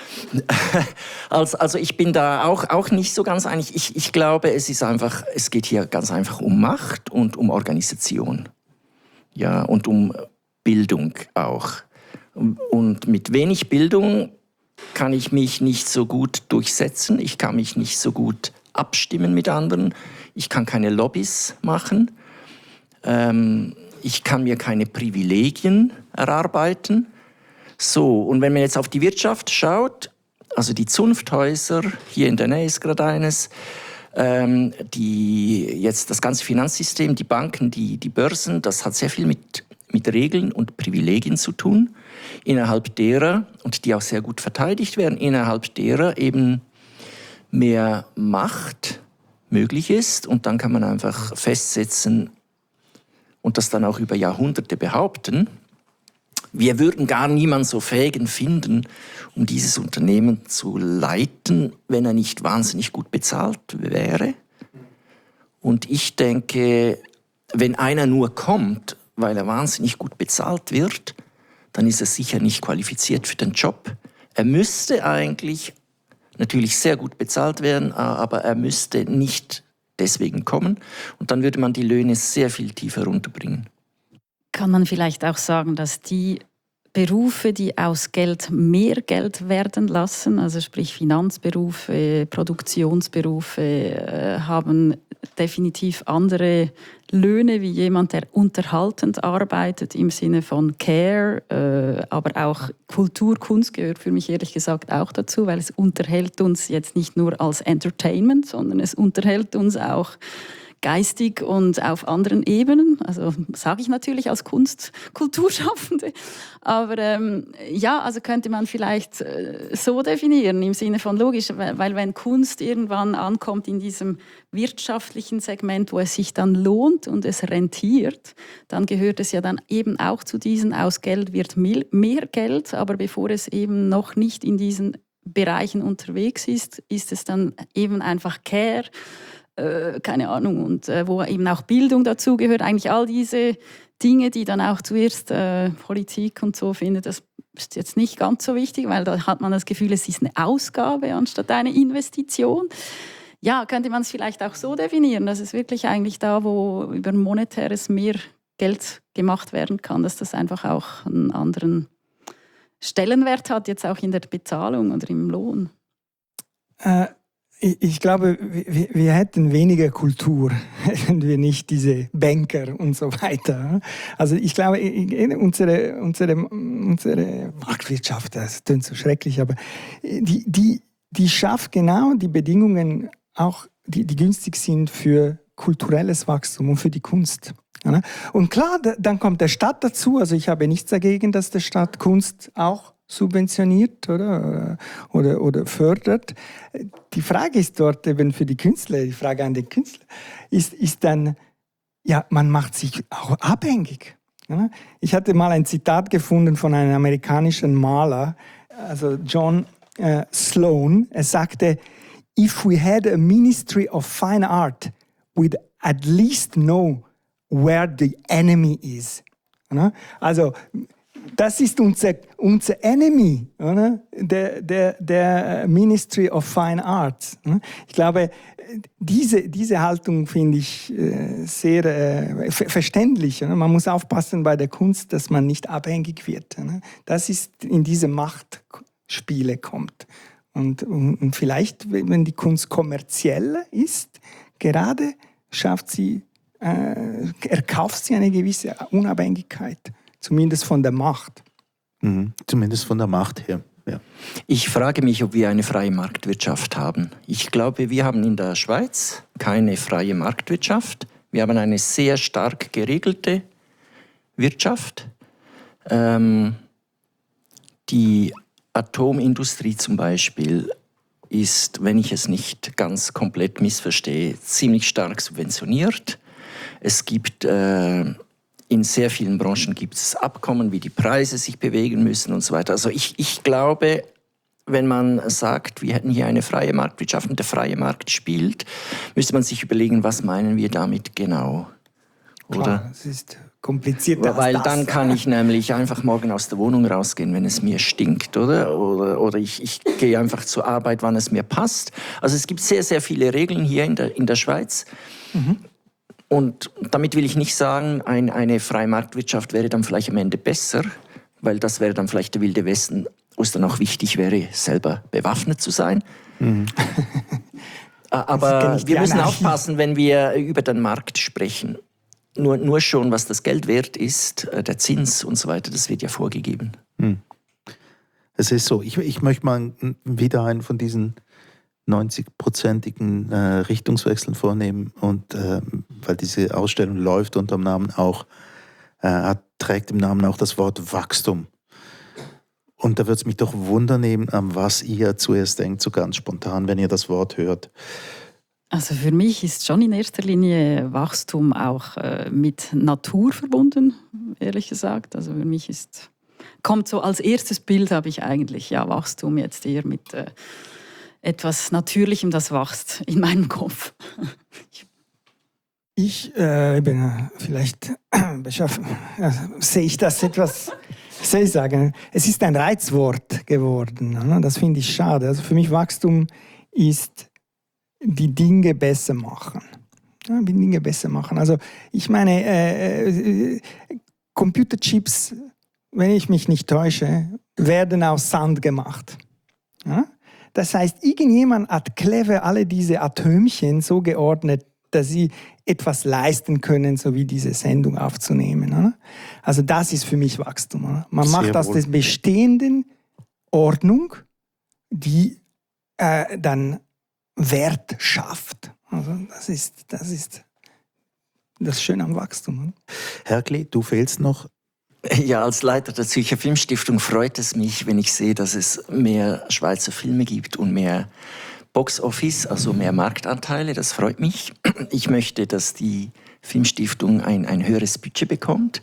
also, also ich bin da auch, auch nicht so ganz einig. Ich, ich glaube, es ist einfach, es geht hier ganz einfach um Macht und um Organisation. Ja, und um Bildung auch. Und mit wenig Bildung kann ich mich nicht so gut durchsetzen. Ich kann mich nicht so gut abstimmen mit anderen. Ich kann keine Lobbys machen. Ähm, ich kann mir keine Privilegien erarbeiten. So, und wenn man jetzt auf die Wirtschaft schaut, also die Zunfthäuser, hier in der Nähe ist gerade eines, ähm, die, jetzt das ganze Finanzsystem, die Banken, die, die Börsen, das hat sehr viel mit, mit Regeln und Privilegien zu tun, innerhalb derer, und die auch sehr gut verteidigt werden, innerhalb derer eben mehr Macht möglich ist. Und dann kann man einfach festsetzen und das dann auch über Jahrhunderte behaupten, wir würden gar niemanden so fähigen finden, um dieses Unternehmen zu leiten, wenn er nicht wahnsinnig gut bezahlt wäre. Und ich denke, wenn einer nur kommt, weil er wahnsinnig gut bezahlt wird, dann ist er sicher nicht qualifiziert für den Job. Er müsste eigentlich natürlich sehr gut bezahlt werden, aber er müsste nicht deswegen kommen. Und dann würde man die Löhne sehr viel tiefer runterbringen. Kann man vielleicht auch sagen, dass die Berufe, die aus Geld mehr Geld werden lassen, also sprich Finanzberufe, Produktionsberufe, äh, haben definitiv andere Löhne wie jemand, der unterhaltend arbeitet im Sinne von Care, äh, aber auch Kultur, Kunst gehört für mich ehrlich gesagt auch dazu, weil es unterhält uns jetzt nicht nur als Entertainment, sondern es unterhält uns auch geistig und auf anderen Ebenen. Also sage ich natürlich als Kunst, Kulturschaffende. Aber ähm, ja, also könnte man vielleicht äh, so definieren, im Sinne von logisch, weil, weil wenn Kunst irgendwann ankommt in diesem wirtschaftlichen Segment, wo es sich dann lohnt und es rentiert, dann gehört es ja dann eben auch zu diesen, aus Geld wird mehr Geld, aber bevor es eben noch nicht in diesen Bereichen unterwegs ist, ist es dann eben einfach Care, Äh, keine Ahnung, und äh, wo eben auch Bildung dazugehört, eigentlich all diese Dinge, die dann auch zuerst äh, Politik und so findet, das ist jetzt nicht ganz so wichtig, weil da hat man das Gefühl, es ist eine Ausgabe anstatt eine Investition. Ja, könnte man es vielleicht auch so definieren, dass es wirklich eigentlich da, wo über monetäres mehr Geld gemacht werden kann, dass das einfach auch einen anderen Stellenwert hat, jetzt auch in der Bezahlung oder im Lohn. Äh Ich glaube, wir, wir hätten weniger Kultur, hätten wir nicht diese Banker und so weiter. Also ich glaube, unsere, unsere, unsere Marktwirtschaft, das klingt so schrecklich, aber die, die, die schafft genau die Bedingungen, auch die, die günstig sind für kulturelles Wachstum und für die Kunst. Und klar, dann kommt der Staat dazu. Also ich habe nichts dagegen, dass der Staat Kunst auch subventioniert oder, oder, oder fördert. Die Frage ist dort eben für die Künstler, die Frage an den Künstler, ist, ist dann, ja, man macht sich auch abhängig. Ich hatte mal ein Zitat gefunden von einem amerikanischen Maler, also John äh, Sloan. Er sagte, if we had a Ministry of Fine Art, we'd at least know where the enemy is. Oder? Also, das ist unser, unser Enemy, oder? Der, der, der Ministry of Fine Arts. Ich glaube, diese, diese Haltung finde ich sehr äh, verständlich. Oder? Man muss aufpassen bei der Kunst, dass man nicht abhängig wird. Oder? Das ist in diese Machtspiele kommt. Und, und vielleicht, wenn die Kunst kommerziell ist, gerade schafft sie, äh, erkauft sie eine gewisse Unabhängigkeit. Zumindest von der Macht. Mhm. Zumindest von der Macht her, ja. Ich frage mich, ob wir eine freie Marktwirtschaft haben. Ich glaube, wir haben in der Schweiz keine freie Marktwirtschaft. Wir haben eine sehr stark geregelte Wirtschaft. Ähm, die Atomindustrie zum Beispiel ist, wenn ich es nicht ganz komplett missverstehe, ziemlich stark subventioniert. Es gibt... Äh, In sehr vielen Branchen gibt es Abkommen, wie die Preise sich bewegen müssen und so weiter. Also ich, ich glaube, wenn man sagt, wir hätten hier eine freie Marktwirtschaft und der freie Markt spielt, müsste man sich überlegen, was meinen wir damit genau. Oder? Klar, es ist komplizierter. Weil als dann das. kann ich nämlich einfach morgen aus der Wohnung rausgehen, wenn es mir stinkt, oder? Oder, oder ich, ich gehe einfach zur Arbeit, wann es mir passt. Also es gibt sehr, sehr viele Regeln hier in der, in der Schweiz. Mhm. Und damit will ich nicht sagen, ein, eine freie Marktwirtschaft wäre dann vielleicht am Ende besser, weil das wäre dann vielleicht der Wilde Westen, wo es dann auch wichtig wäre, selber bewaffnet zu sein. Mhm. Aber wir müssen aufpassen, wenn wir über den Markt sprechen. Nur, nur schon, was das Geld wert ist, der Zins und so weiter, das wird ja vorgegeben. Mhm. Es ist so, ich, ich möchte mal wieder einen von diesen neunzig-prozentigen äh, Richtungswechseln vornehmen und äh, weil diese Ausstellung läuft unter dem Namen auch, äh, hat, trägt im Namen auch das Wort Wachstum. Und da würde es mich doch wundern nehmen, an was ihr zuerst denkt, so ganz spontan, wenn ihr das Wort hört. Also für mich ist schon in erster Linie Wachstum auch äh, mit Natur verbunden, ehrlich gesagt. Also für mich ist, kommt so als erstes Bild habe ich eigentlich ja Wachstum jetzt eher mit äh, etwas Natürlichem, das wächst in meinem Kopf. Ich äh, bin äh, vielleicht äh, äh, sehe ich das etwas, wie soll ich sagen, es ist ein Reizwort geworden. Ne? Das finde ich schade. Also für mich Wachstum ist die Dinge besser machen. Ja, die Dinge besser machen. Also ich meine, äh, äh, Computerchips, wenn ich mich nicht täusche, werden aus Sand gemacht. Ja? Das heißt, irgendjemand hat clever alle diese Atömchen so geordnet, dass sie etwas leisten können, so wie diese Sendung aufzunehmen. Oder? Also das ist für mich Wachstum. Oder? Man Sehr macht aus wohl. der bestehenden Ordnung, die äh, dann Wert schafft. Also das ist das, ist das Schöne am Wachstum. Oder? Herkli, du fehlst noch. Ja, als Leiter der Zürcher Filmstiftung freut es mich, wenn ich sehe, dass es mehr Schweizer Filme gibt und mehr Box-Office, also mehr Marktanteile. Das freut mich. Ich möchte, dass die Filmstiftung ein, ein höheres Budget bekommt.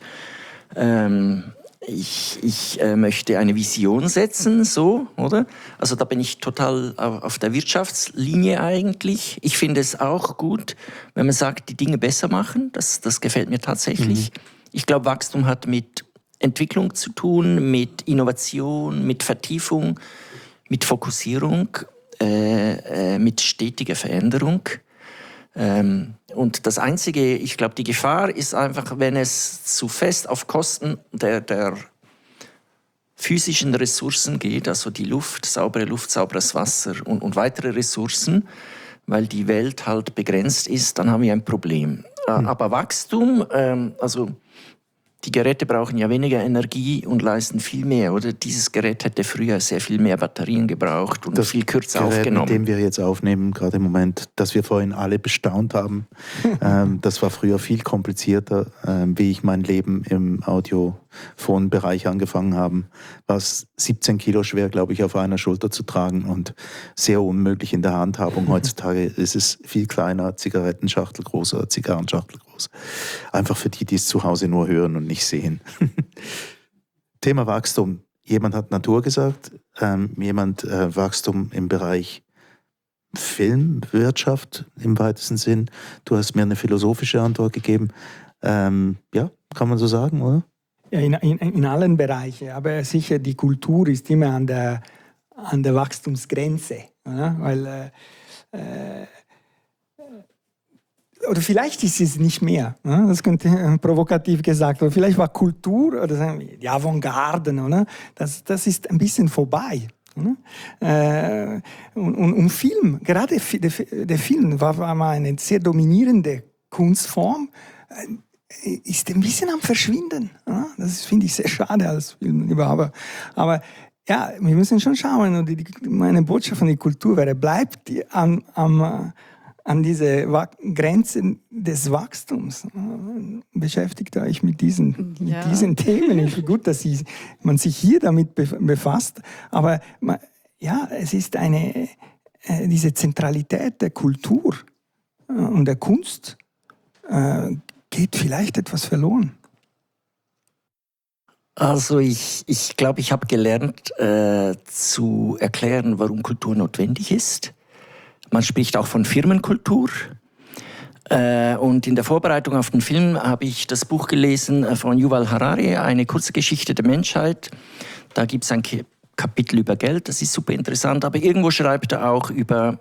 Ähm, ich ich äh, möchte eine Vision setzen, so, oder? Also da bin ich total auf der Wirtschaftslinie eigentlich. Ich finde es auch gut, wenn man sagt, die Dinge besser machen. Das, das gefällt mir tatsächlich. Mhm. Ich glaube, Wachstum hat mit Entwicklung zu tun, mit Innovation, mit Vertiefung, mit Fokussierung, äh, äh, mit stetiger Veränderung. Ähm, und das Einzige, ich glaube, die Gefahr ist einfach, wenn es zu fest auf Kosten der, der physischen Ressourcen geht, also die Luft, saubere Luft, sauberes Wasser und, und weitere Ressourcen, weil die Welt halt begrenzt ist, dann haben wir ein Problem. Mhm. Aber Wachstum, ähm, also die Geräte brauchen ja weniger Energie und leisten viel mehr, oder? Dieses Gerät hätte früher sehr viel mehr Batterien gebraucht und das viel kürzer Gerät, aufgenommen. Mit dem wir jetzt aufnehmen, gerade im Moment, das wir vorhin alle bestaunt haben, ähm, das war früher viel komplizierter, ähm, wie ich mein Leben im Audiophonbereich angefangen habe. War es siebzehn Kilo schwer, glaube ich, auf einer Schulter zu tragen und sehr unmöglich in der Handhabung. Heutzutage ist es viel kleiner, Zigarettenschachtel groß oder Zigarrenschachtel groß. Einfach für die, die es zu Hause nur hören und nicht sehen. Thema Wachstum. Jemand hat Natur gesagt, ähm, jemand äh, Wachstum im Bereich Filmwirtschaft im weitesten Sinn. Du hast mir eine philosophische Antwort gegeben. Ähm, ja, kann man so sagen, oder? Ja, in, in, in allen Bereichen. Aber sicher, die Kultur ist immer an der, an der Wachstumsgrenze. Oder? Weil, äh, äh, oder vielleicht ist es nicht mehr. Ne? Das könnte äh, provokativ gesagt. Oder vielleicht war Kultur oder sagen wir, die Avantgarden, oder? Das, das ist ein bisschen vorbei. Äh, und, und, und Film, gerade der, der Film war, war mal eine sehr dominierende Kunstform, äh, ist ein bisschen am Verschwinden. Ja? Das finde ich sehr schade als Filmliebhaber. Aber ja, wir müssen schon schauen. Und die, die, meine Botschaft von der Kultur wäre, bleibt am, am, an diese Grenzen des Wachstums. Beschäftigt euch mit diesen, ja. mit diesen Themen. Ich finde gut, dass sie, man sich hier damit befasst. Aber man, ja, es ist eine, äh, diese Zentralität der Kultur äh, und der Kunst äh, geht vielleicht etwas verloren. Also ich, ich glaube, ich habe gelernt äh, zu erklären, warum Kultur notwendig ist. Man spricht auch von Firmenkultur. Äh, und in der Vorbereitung auf den Film habe ich das Buch gelesen von Yuval Harari, eine kurze Geschichte der Menschheit. Da gibt es ein Kapitel über Geld, das ist super interessant. Aber irgendwo schreibt er auch über,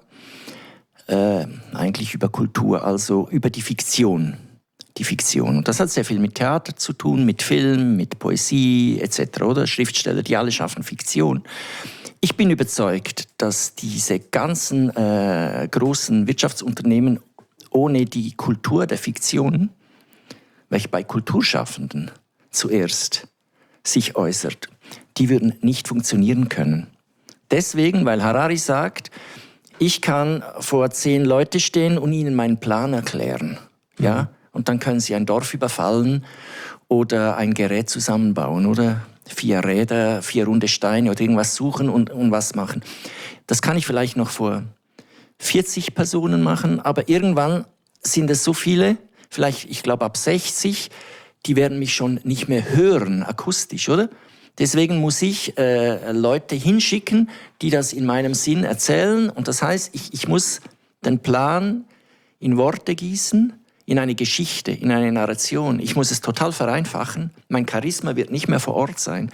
äh, eigentlich über Kultur, also über die Fiktion. Die Fiktion. Und das hat sehr viel mit Theater zu tun, mit Film, mit Poesie et cetera. Oder Schriftsteller, die alle schaffen Fiktion. Ich bin überzeugt, dass diese ganzen äh, großen Wirtschaftsunternehmen ohne die Kultur der Fiktion, welche bei Kulturschaffenden zuerst sich äußert, die würden nicht funktionieren können. Deswegen, weil Harari sagt, ich kann vor zehn Leute stehen und ihnen meinen Plan erklären. Mhm. Ja? Und dann können sie ein Dorf überfallen oder ein Gerät zusammenbauen, oder? Vier Räder, vier runde Steine oder irgendwas suchen und, und was machen. Das kann ich vielleicht noch vor vierzig Personen machen, aber irgendwann sind es so viele, vielleicht, ich glaube ab sechzig, die werden mich schon nicht mehr hören, akustisch, oder? Deswegen muss ich äh, Leute hinschicken, die das in meinem Sinn erzählen. Und das heißt, ich, ich muss den Plan in Worte gießen, in eine Geschichte, in eine Narration. Ich muss es total vereinfachen. Mein Charisma wird nicht mehr vor Ort sein.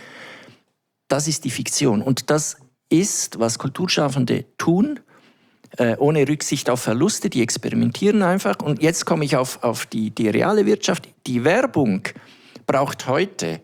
Das ist die Fiktion. Und das ist, was Kulturschaffende tun, äh, ohne Rücksicht auf Verluste. Die experimentieren einfach. Und jetzt komme ich auf, auf die, die reale Wirtschaft. Die Werbung braucht heute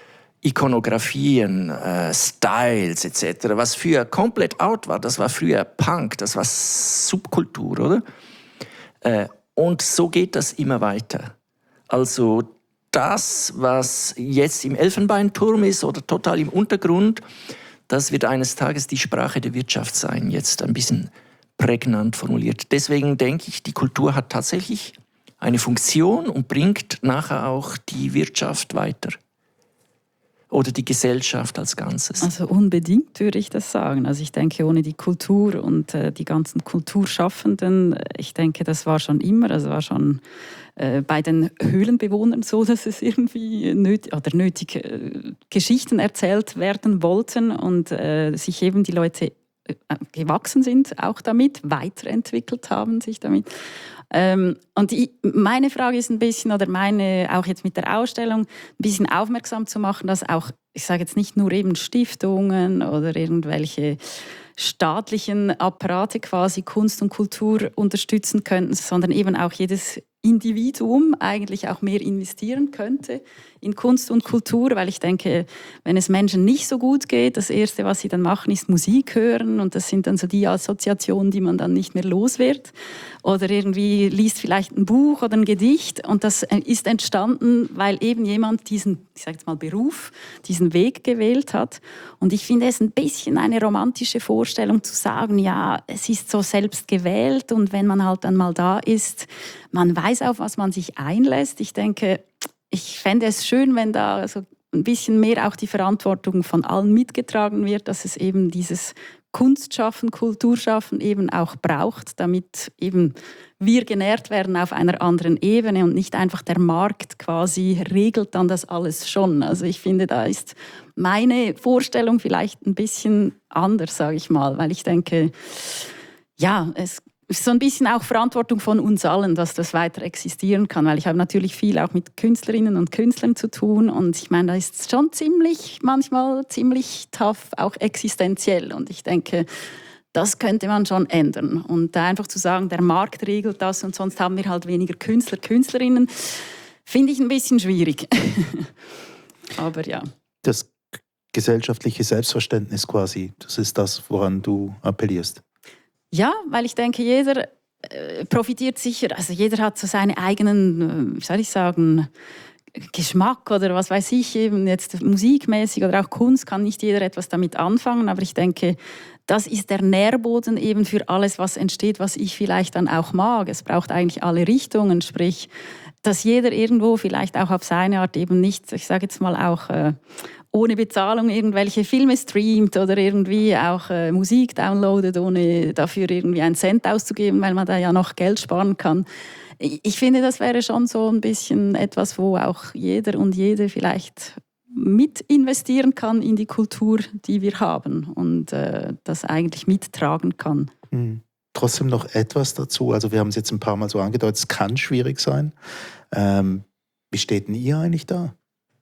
Ikonografien, äh, Styles et cetera. Was früher komplett out war, das war früher Punk, das war Subkultur, oder? Äh, Und so geht das immer weiter. Also das, was jetzt im Elfenbeinturm ist oder total im Untergrund, das wird eines Tages die Sprache der Wirtschaft sein, jetzt ein bisschen prägnant formuliert. Deswegen denke ich, die Kultur hat tatsächlich eine Funktion und bringt nachher auch die Wirtschaft weiter. Oder die Gesellschaft als Ganzes? Also unbedingt würde ich das sagen. Also ich denke, ohne die Kultur und äh, die ganzen Kulturschaffenden, ich denke, das war schon immer, also war schon äh, bei den Höhlenbewohnern so, dass es irgendwie nötig, oder nötig äh, Geschichten erzählt werden wollten und äh, sich eben die Leute äh, gewachsen sind, auch damit, weiterentwickelt haben sich damit. Ähm, und ich, meine Frage ist ein bisschen, oder meine, auch jetzt mit der Ausstellung, ein bisschen aufmerksam zu machen, dass auch, ich sage jetzt nicht nur eben Stiftungen oder irgendwelche staatlichen Apparate quasi Kunst und Kultur unterstützen könnten, sondern eben auch jedes Individuum eigentlich auch mehr investieren könnte in Kunst und Kultur, weil ich denke, wenn es Menschen nicht so gut geht, das Erste, was sie dann machen, ist Musik hören und das sind dann so die Assoziationen, die man dann nicht mehr los wird. Oder irgendwie liest vielleicht ein Buch oder ein Gedicht und das ist entstanden, weil eben jemand diesen, ich sage jetzt mal Beruf, diesen Weg gewählt hat. Und ich finde es ein bisschen eine romantische Vorstellung zu sagen, ja, es ist so selbst gewählt und wenn man halt dann mal da ist, man weiß, auf was man sich einlässt. Ich denke, ich fände es schön, wenn da so ein bisschen mehr auch die Verantwortung von allen mitgetragen wird, dass es eben dieses Kunstschaffen, Kulturschaffen eben auch braucht, damit eben wir genährt werden auf einer anderen Ebene und nicht einfach der Markt quasi regelt dann das alles schon. Also ich finde, da ist meine Vorstellung vielleicht ein bisschen anders, sage ich mal, weil ich denke, ja, es ist so ein bisschen auch Verantwortung von uns allen, dass das weiter existieren kann, weil ich habe natürlich viel auch mit Künstlerinnen und Künstlern zu tun und ich meine, da ist es schon ziemlich, manchmal ziemlich tough, auch existenziell und ich denke, das könnte man schon ändern und da einfach zu sagen, der Markt regelt das und sonst haben wir halt weniger Künstler, Künstlerinnen, finde ich ein bisschen schwierig. Aber ja. Das gesellschaftliche Selbstverständnis quasi, das ist das, woran du appellierst. Ja, weil ich denke, jeder äh, profitiert sicher, also jeder hat so seine eigenen, äh, wie soll ich sagen, Geschmack oder was weiß ich, eben jetzt musikmäßig oder auch Kunst kann nicht jeder etwas damit anfangen, aber ich denke, das ist der Nährboden eben für alles, was entsteht, was ich vielleicht dann auch mag. Es braucht eigentlich alle Richtungen, sprich, dass jeder irgendwo vielleicht auch auf seine Art eben nicht, ich sage jetzt mal auch äh, ohne Bezahlung irgendwelche Filme streamt oder irgendwie auch äh, Musik downloadet, ohne dafür irgendwie einen Cent auszugeben, weil man da ja noch Geld sparen kann. Ich, ich finde, das wäre schon so ein bisschen etwas, wo auch jeder und jede vielleicht mit investieren kann in die Kultur, die wir haben und äh, das eigentlich mittragen kann. Mhm. Trotzdem noch etwas dazu. Also wir haben es jetzt ein paar Mal so angedeutet, es kann schwierig sein. Ähm, wie steht denn ihr eigentlich da?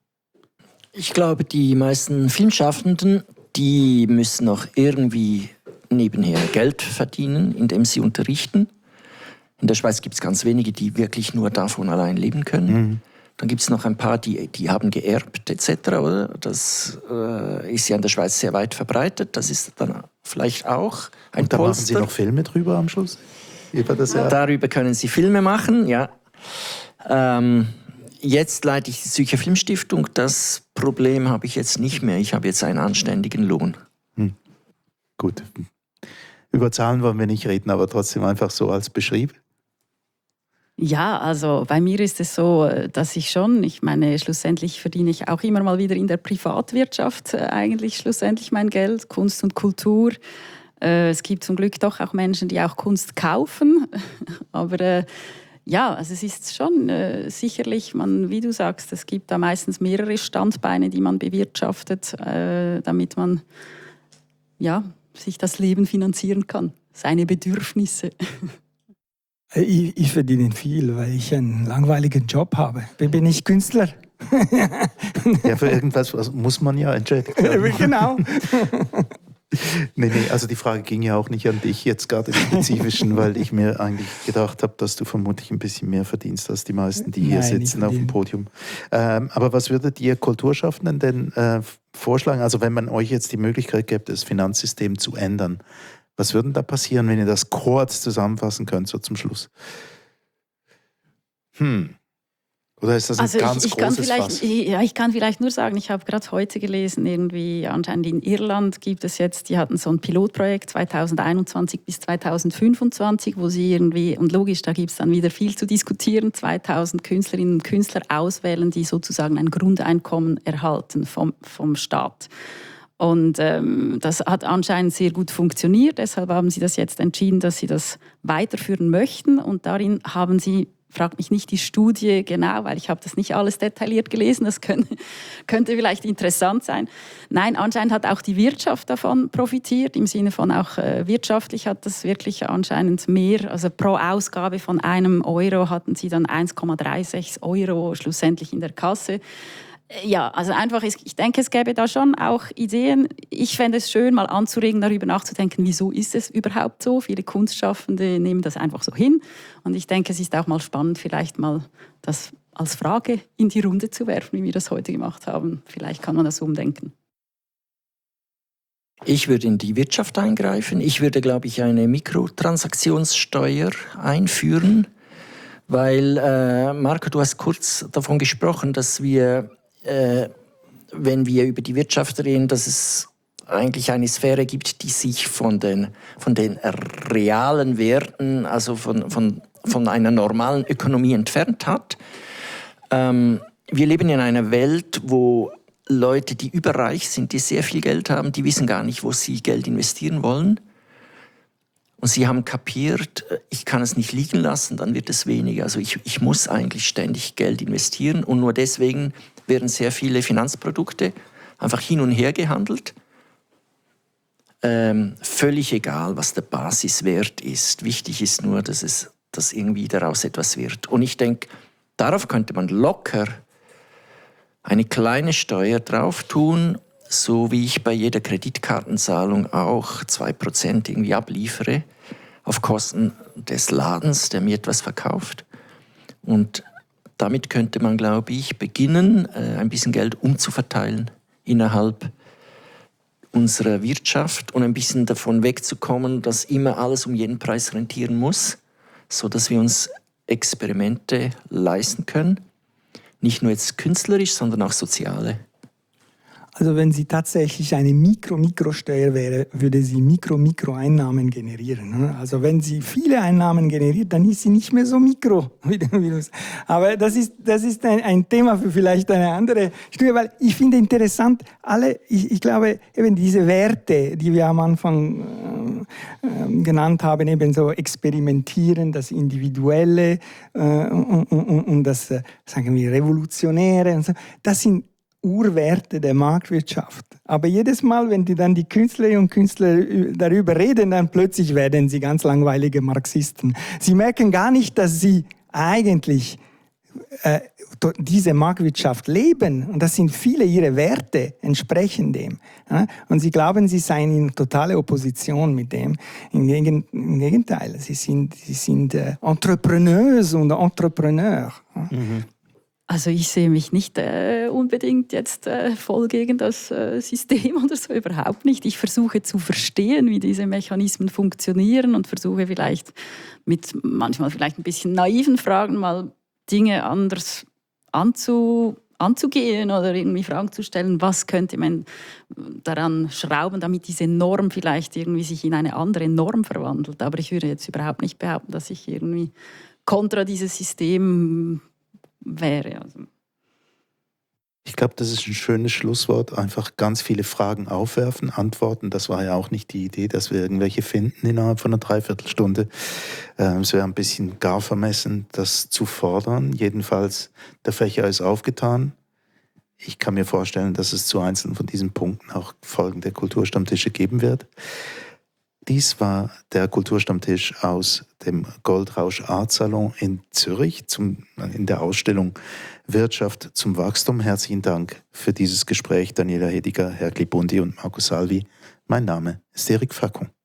Ich glaube, die meisten Filmschaffenden, die müssen noch irgendwie nebenher Geld verdienen, indem sie unterrichten. In der Schweiz gibt es ganz wenige, die wirklich nur davon allein leben können. Mhm. Dann gibt es noch ein paar, die, die haben geerbt et cetera. Oder? Das äh, ist ja in der Schweiz sehr weit verbreitet. Das ist dann vielleicht auch ein Und da Polster. machen Sie noch Filme drüber am Schluss? Über das Jahr? Darüber können Sie Filme machen, ja. Ähm, jetzt leite ich die Zürcher Filmstiftung. Das Problem habe ich jetzt nicht mehr. Ich habe jetzt einen anständigen Lohn. Hm. Gut. Über Zahlen wollen wir nicht reden, aber trotzdem einfach so als Beschrieb. Ja, also bei mir ist es so, dass ich schon, ich meine, schlussendlich verdiene ich auch immer mal wieder in der Privatwirtschaft eigentlich schlussendlich mein Geld, Kunst und Kultur. Es gibt zum Glück doch auch Menschen, die auch Kunst kaufen, aber äh, ja, also es ist schon äh, sicherlich, man, wie du sagst, es gibt da meistens mehrere Standbeine, die man bewirtschaftet, äh, damit man ja, sich das Leben finanzieren kann, seine Bedürfnisse. Ich, ich verdiene viel, weil ich einen langweiligen Job habe. Bin ich Künstler? Ja, für irgendwas muss man ja entschädigt werden. Genau. Nee, nee, also die Frage ging ja auch nicht an dich jetzt gerade im Spezifischen, weil ich mir eigentlich gedacht habe, dass du vermutlich ein bisschen mehr verdienst als die meisten, die hier Nein, sitzen auf dem Podium. Ähm, aber was würdet ihr Kulturschaffenden denn äh, vorschlagen? Also wenn man euch jetzt die Möglichkeit gäbe, das Finanzsystem zu ändern, was würde da passieren, wenn ihr das kurz zusammenfassen könnt, so zum Schluss? Hm. Oder ist das ein also ganz ich, ich kann großes vielleicht, Fass? Ja, ich kann vielleicht nur sagen, ich habe gerade heute gelesen, irgendwie anscheinend in Irland gibt es jetzt, die hatten so ein Pilotprojekt zweitausendeinundzwanzig bis zweitausendfünfundzwanzig, wo sie irgendwie, und logisch, da gibt es dann wieder viel zu diskutieren, zweitausend Künstlerinnen und Künstler auswählen, die sozusagen ein Grundeinkommen erhalten vom, vom Staat. Und ähm, das hat anscheinend sehr gut funktioniert. Deshalb haben sie das jetzt entschieden, dass sie das weiterführen möchten. Und darin haben sie, fragt mich nicht die Studie genau, weil ich habe das nicht alles detailliert gelesen. Das könnte, könnte vielleicht interessant sein. Nein, anscheinend hat auch die Wirtschaft davon profitiert. Im Sinne von auch äh, wirtschaftlich hat das wirklich anscheinend mehr. Also pro Ausgabe von einem Euro hatten sie dann eins Komma sechsunddreißig Euro schlussendlich in der Kasse. Ja, also einfach, ich denke, es gäbe da schon auch Ideen. Ich fände es schön, mal anzuregen, darüber nachzudenken, wieso ist es überhaupt so? Viele Kunstschaffende nehmen das einfach so hin. Und ich denke, es ist auch mal spannend, vielleicht mal das als Frage in die Runde zu werfen, wie wir das heute gemacht haben. Vielleicht kann man das umdenken. Ich würde in die Wirtschaft eingreifen. Ich würde, glaube ich, eine Mikrotransaktionssteuer einführen, weil, äh, Marco, du hast kurz davon gesprochen, dass wir Äh, wenn wir über die Wirtschaft reden, dass es eigentlich eine Sphäre gibt, die sich von den, von den realen Werten, also von, von, von einer normalen Ökonomie entfernt hat. Ähm, wir leben in einer Welt, wo Leute, die überreich sind, die sehr viel Geld haben, die wissen gar nicht, wo sie Geld investieren wollen. Und sie haben kapiert, ich kann es nicht liegen lassen, dann wird es weniger. Also ich, ich muss eigentlich ständig Geld investieren und nur deswegen werden sehr viele Finanzprodukte einfach hin und her gehandelt. ähm, völlig egal, was der Basiswert ist. Wichtig ist nur, dass es dass irgendwie daraus etwas wird. Und ich denke, darauf könnte man locker eine kleine Steuer drauf tun, so wie ich bei jeder Kreditkartenzahlung auch zwei Prozent irgendwie abliefere auf Kosten des Ladens, der mir etwas verkauft. Und damit könnte man, glaube ich, beginnen, ein bisschen Geld umzuverteilen innerhalb unserer Wirtschaft und ein bisschen davon wegzukommen, dass immer alles um jeden Preis rentieren muss, sodass wir uns Experimente leisten können. Nicht nur jetzt künstlerisch, sondern auch soziale. Also wenn sie tatsächlich eine Mikro-Mikrosteuer wäre, würde sie Mikro-Mikro-Einnahmen generieren. Also wenn sie viele Einnahmen generiert, dann ist sie nicht mehr so mikro. Aber das ist, das ist ein, ein Thema für vielleicht eine andere Studie, weil ich finde interessant, alle, ich, ich glaube, eben diese Werte, die wir am Anfang äh, genannt haben, eben so experimentieren, das Individuelle äh, und, und, und das, äh, sagen wir, Revolutionäre und so, das sind Urwerte der Marktwirtschaft. Aber jedes Mal, wenn die dann die Künstlerinnen und Künstler darüber reden, dann plötzlich werden sie ganz langweilige Marxisten. Sie merken gar nicht, dass sie eigentlich äh, diese Marktwirtschaft leben. Und das sind viele ihre Werte, entsprechen dem. Ja? Und sie glauben, sie seien in totale Opposition mit dem. Im, Gegen, im Gegenteil, sie sind, sie sind äh, Entrepreneurs und Entrepreneur. Ja? Mhm. Also ich sehe mich nicht äh, unbedingt jetzt äh, voll gegen das äh, System oder so, überhaupt nicht. Ich versuche zu verstehen, wie diese Mechanismen funktionieren und versuche vielleicht mit manchmal vielleicht ein bisschen naiven Fragen mal Dinge anders anzu, anzugehen oder irgendwie Fragen zu stellen, was könnte man daran schrauben, damit diese Norm vielleicht irgendwie sich in eine andere Norm verwandelt. Aber ich würde jetzt überhaupt nicht behaupten, dass ich irgendwie kontra dieses System wäre. Also. Ich glaube, das ist ein schönes Schlusswort. Einfach ganz viele Fragen aufwerfen, antworten. Das war ja auch nicht die Idee, dass wir irgendwelche finden innerhalb von einer Dreiviertelstunde. Ähm, es wäre ein bisschen gar vermessen, das zu fordern. Jedenfalls, der Fächer ist aufgetan. Ich kann mir vorstellen, dass es zu einzelnen von diesen Punkten auch folgende Kulturstammtische geben wird. Dies war der Kulturstammtisch aus dem Goldrausch Art Salon in Zürich zum, in der Ausstellung Wirtschaft zum Wachstum. Herzlichen Dank für dieses Gespräch, Daniela Hediger, Herr Glibundi und Marco Salvi. Mein Name ist Eric Facon.